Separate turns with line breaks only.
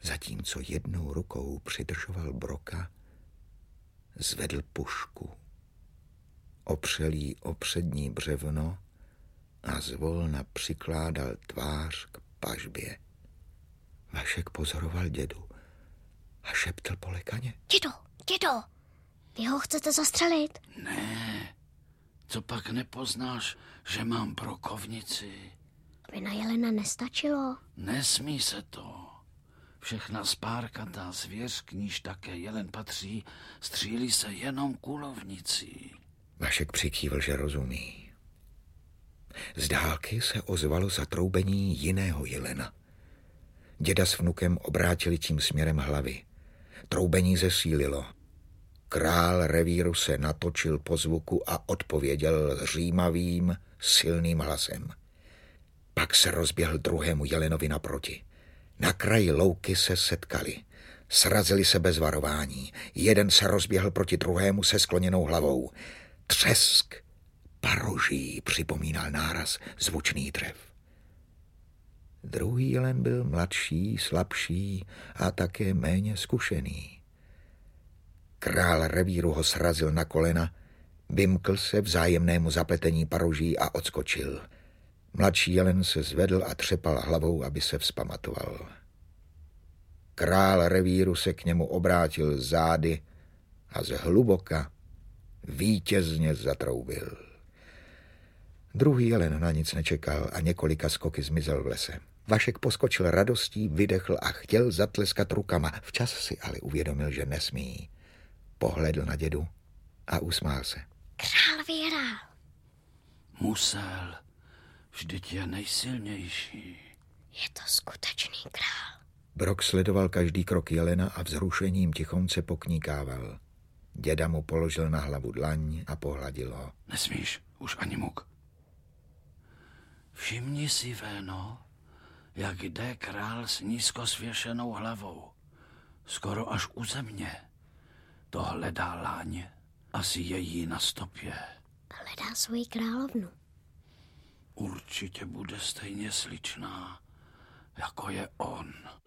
zatímco jednou rukou přidržoval broka, zvedl pušku, opřel jí o přední břevno a zvolna přikládal tvář k pažbě. Vašek pozoroval dědu a šeptl polekaně.
Dědo, vy ho chcete zastřelit?
Ne, co pak nepoznáš, že mám brokovnici?
Aby na jelena nestačilo?
Nesmí se to. Všechna spárkatá zvěř, k níž také jelen patří, střílí se jenom kulovnicí.
Vašek přikývl, že rozumí. Z dálky se ozvalo zatroubení jiného jelena. Děda s vnukem obrátili tím směrem hlavy. Troubení zesílilo. Král revíru se natočil po zvuku a odpověděl římavým, silným hlasem. Pak se rozběhl druhému jelenovi naproti. Na kraji louky se setkali. Srazili se bez varování. Jeden se rozběhl proti druhému se skloněnou hlavou. Třesk paroží připomínal náraz zvučných dřev. Druhý jelen byl mladší, slabší a také méně zkušený. Král revíru ho srazil na kolena, vymkl se vzájemnému zapletení paroží a odskočil. Mladší jelen se zvedl a třepal hlavou, aby se vzpamatoval. Král revíru se k němu obrátil zády a zhluboka vítězně zatroubil. Druhý jelen na nic nečekal a několika skoky zmizel v lese. Vašek poskočil radostí, vydechl a chtěl zatleskat rukama. Včas si ale uvědomil, že nesmí. Pohledl na dědu a usmál se.
Král vyhrál.
Musel. Vždyť je nejsilnější.
Je to skutečný král.
Brok sledoval každý krok jelena a vzrušením tichonce pokníkával. Děda mu položil na hlavu dlaň a pohladil ho.
Nesmíš, už ani muk. Všimni si, Véno, jak jde král s nízko svěšenou hlavou. Skoro až u země. To hledá láň. Asi její na stopě.
Hledá svoji královnu.
Určitě bude stejně sličná, jako je on.